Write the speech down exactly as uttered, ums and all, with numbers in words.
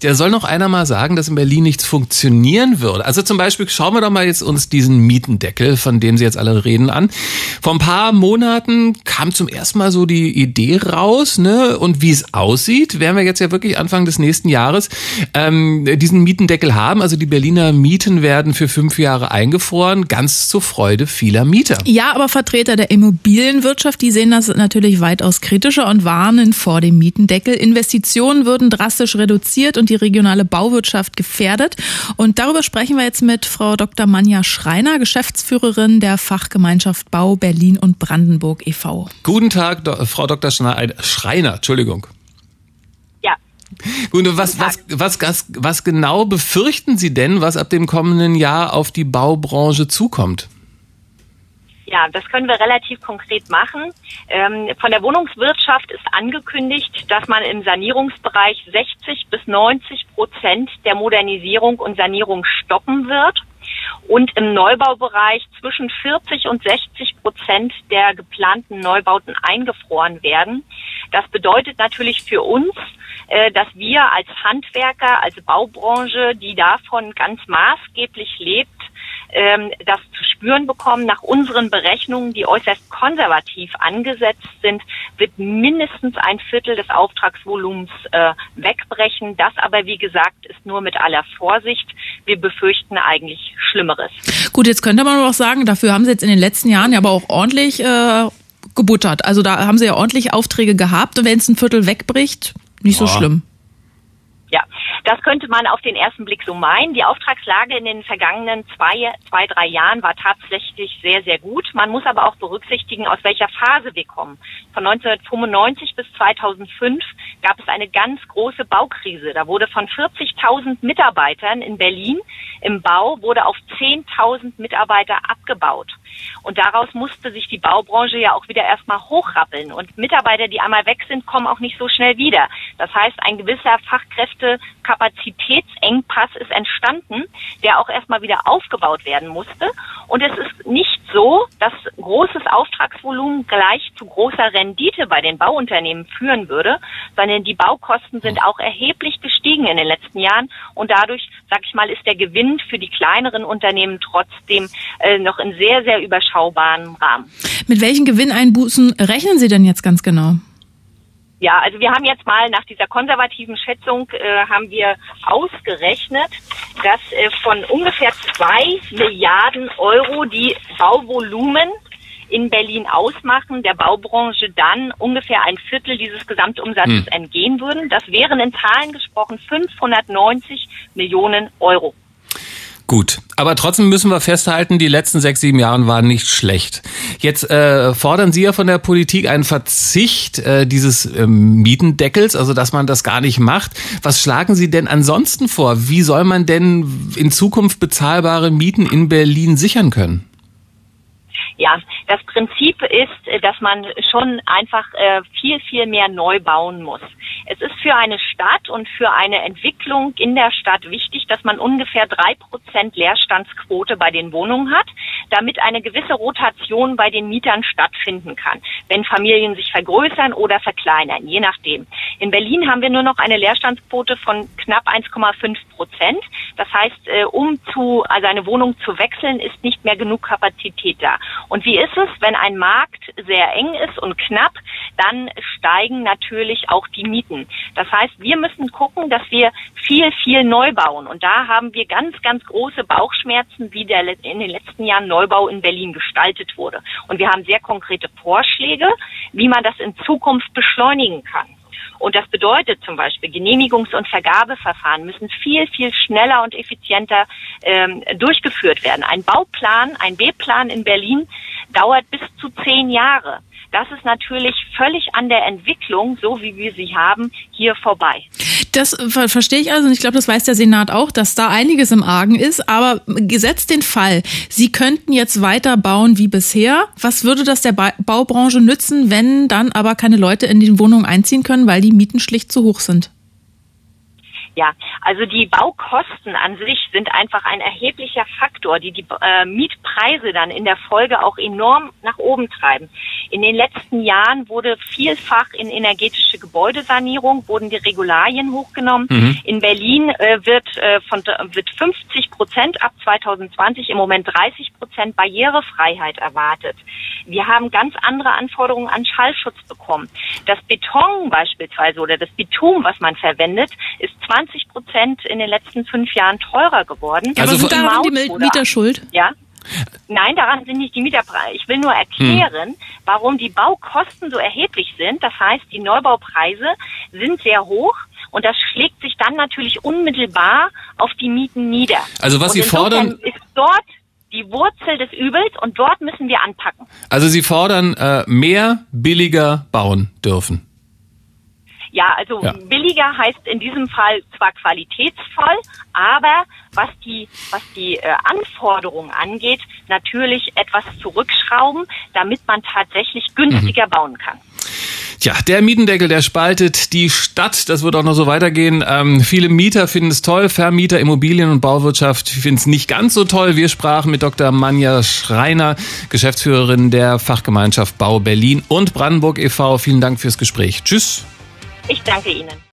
Der soll noch einer mal sagen, dass in Berlin nichts funktionieren würde. Also zum Beispiel schauen wir doch mal jetzt uns diesen Mietendeckel, von dem Sie jetzt alle reden, an. Vor ein paar Monaten kam zum ersten Mal so die Idee raus, ne? Und wie es aussieht, werden wir jetzt ja wirklich Anfang des nächsten Jahres ähm, diesen Mietendeckel haben. Also die Berliner Mieten werden für fünf Jahre eingefroren, ganz zur Freude vieler Mieter. Ja, aber Vertreter der Immobilienwirtschaft, die sehen das natürlich weitaus kritischer und warnen vor dem Mietendeckel. Investitionen würden drastisch reduziert und die regionale Bauwirtschaft gefährdet. Und darüber sprechen wir jetzt mit Frau Doktor Manja Schreiner, Geschäftsführerin der Fachgemeinschaft Bau Berlin und Brandenburg e V Guten Tag, Do- Frau Doktor Schreiner, Entschuldigung. Ja. Gut, was, was, was, was, was genau befürchten Sie denn, was ab dem kommenden Jahr auf die Baubranche zukommt? Ja, das können wir relativ konkret machen. Ähm, von der Wohnungswirtschaft ist angekündigt, dass man im Sanierungsbereich sechzig bis neunzig Prozent der Modernisierung und Sanierung stoppen wird und im Neubaubereich zwischen vierzig und sechzig Prozent der geplanten Neubauten eingefroren werden. Das bedeutet natürlich für uns, äh, dass wir als Handwerker, als Baubranche, die davon ganz maßgeblich lebt, das zu spüren bekommen. Nach unseren Berechnungen, die äußerst konservativ angesetzt sind, wird mindestens ein Viertel des Auftragsvolumens äh, wegbrechen. Das aber, wie gesagt, ist nur mit aller Vorsicht. Wir befürchten eigentlich Schlimmeres. Gut, jetzt könnte man aber auch sagen, dafür haben Sie jetzt in den letzten Jahren ja aber auch ordentlich äh, gebuttert. Also da haben Sie ja ordentlich Aufträge gehabt und wenn es ein Viertel wegbricht, nicht so ja. schlimm. Ja, das könnte man auf den ersten Blick so meinen. Die Auftragslage in den vergangenen zwei, zwei, drei Jahren war tatsächlich sehr, sehr gut. Man muss aber auch berücksichtigen, aus welcher Phase wir kommen. Von neunzehnhundertfünfundneunzig bis zweitausendfünf gab es eine ganz große Baukrise. Da wurde von vierzigtausend Mitarbeitern in Berlin im Bau wurde auf zehntausend Mitarbeiter abgebaut. Und daraus musste sich die Baubranche ja auch wieder erstmal hochrappeln. Und Mitarbeiter, die einmal weg sind, kommen auch nicht so schnell wieder. Das heißt, ein gewisser Fachkräftekapazitätsengpass ist entstanden, der auch erstmal wieder aufgebaut werden musste. Und es ist nicht so, dass großes Auftragsvolumen gleich zu großer Rendite bei den Bauunternehmen führen würde, sondern die Baukosten sind auch erheblich gestiegen in den letzten Jahren. Und dadurch, sag ich mal, ist der Gewinn für die kleineren Unternehmen trotzdem äh, noch in sehr, sehr überschaubaren Rahmen. Mit welchen Gewinneinbußen rechnen Sie denn jetzt ganz genau? Ja, also wir haben jetzt mal nach dieser konservativen Schätzung äh, haben wir ausgerechnet, dass äh, von ungefähr zwei Milliarden Euro die Bauvolumen in Berlin ausmachen, der Baubranche dann ungefähr ein Viertel dieses Gesamtumsatzes hm. entgehen würden. Das wären in Zahlen gesprochen fünfhundertneunzig Millionen Euro. Gut, aber trotzdem müssen wir festhalten, die letzten sechs, sieben Jahre waren nicht schlecht. Jetzt äh, fordern Sie ja von der Politik einen Verzicht äh, dieses ähm, Mietendeckels, also dass man das gar nicht macht. Was schlagen Sie denn ansonsten vor? Wie soll man denn in Zukunft bezahlbare Mieten in Berlin sichern können? Ja, das Prinzip ist, dass man schon einfach äh, viel, viel mehr neu bauen muss. Es ist für eine Stadt und für eine Entwicklung in der Stadt wichtig, dass man ungefähr drei Prozent Leerstandsquote bei den Wohnungen hat, damit eine gewisse Rotation bei den Mietern stattfinden kann, wenn Familien sich vergrößern oder verkleinern, je nachdem. In Berlin haben wir nur noch eine Leerstandsquote von knapp eins Komma fünf Prozent. Das heißt, äh, um zu, also eine Wohnung zu wechseln, ist nicht mehr genug Kapazität da. Und wie ist es, wenn ein Markt sehr eng ist und knapp, dann steigen natürlich auch die Mieten. Das heißt, wir müssen gucken, dass wir viel, viel neu bauen. Und da haben wir ganz, ganz große Bauchschmerzen, wie der in den letzten Jahren Neubau in Berlin gestaltet wurde. Und wir haben sehr konkrete Vorschläge, wie man das in Zukunft beschleunigen kann. Und das bedeutet zum Beispiel, Genehmigungs- und Vergabeverfahren müssen viel, viel schneller und effizienter ähm, durchgeführt werden. Ein Bauplan, ein B-Plan in Berlin dauert bis zu zehn Jahre. Das ist natürlich völlig an der Entwicklung, so wie wir sie haben, hier vorbei. Das ver- verstehe ich also und ich glaube, das weiß der Senat auch, dass da einiges im Argen ist. Aber gesetzt den Fall, Sie könnten jetzt weiter bauen wie bisher. Was würde das der ba- Baubranche nützen, wenn dann aber keine Leute in die Wohnungen einziehen können, weil die Mieten schlicht zu hoch sind? Ja, also die Baukosten an sich sind einfach ein erheblicher Faktor, die die äh, Mietpreise dann in der Folge auch enorm nach oben treiben. In den letzten Jahren wurde vielfach in energetische Gebäudesanierung, wurden die Regularien hochgenommen. Mhm. In Berlin äh, wird, äh, von, wird fünfzig Prozent ab zwanzig zwanzig, im Moment dreißig Prozent Barrierefreiheit erwartet. Wir haben ganz andere Anforderungen an Schallschutz bekommen. Das Beton beispielsweise oder das Bitum, was man verwendet, ist zwanzig Prozent in den letzten fünf Jahren teurer geworden. Ja, also aber sind daran die Mieter schuld? Ja. Nein, daran sind nicht die Mieterpreise. Ich will nur erklären, hm. warum die Baukosten so erheblich sind. Das heißt, die Neubaupreise sind sehr hoch und das schlägt sich dann natürlich unmittelbar auf die Mieten nieder. Also was und Sie fordern, ist dort die Wurzel des Übels und dort müssen wir anpacken. Also Sie fordern äh, mehr, billiger bauen dürfen. Ja, also ja. billiger heißt in diesem Fall zwar qualitätsvoll, aber was die was die äh, Anforderungen angeht, natürlich etwas zurückschrauben, damit man tatsächlich günstiger mhm. bauen kann. Tja, der Mietendeckel, der spaltet die Stadt. Das wird auch noch so weitergehen. Ähm, viele Mieter finden es toll, Vermieter, Immobilien- und Bauwirtschaft finden es nicht ganz so toll. Wir sprachen mit Doktor Manja Schreiner, Geschäftsführerin der Fachgemeinschaft Bau Berlin und Brandenburg e V Vielen Dank fürs Gespräch. Tschüss. Ich danke Ihnen.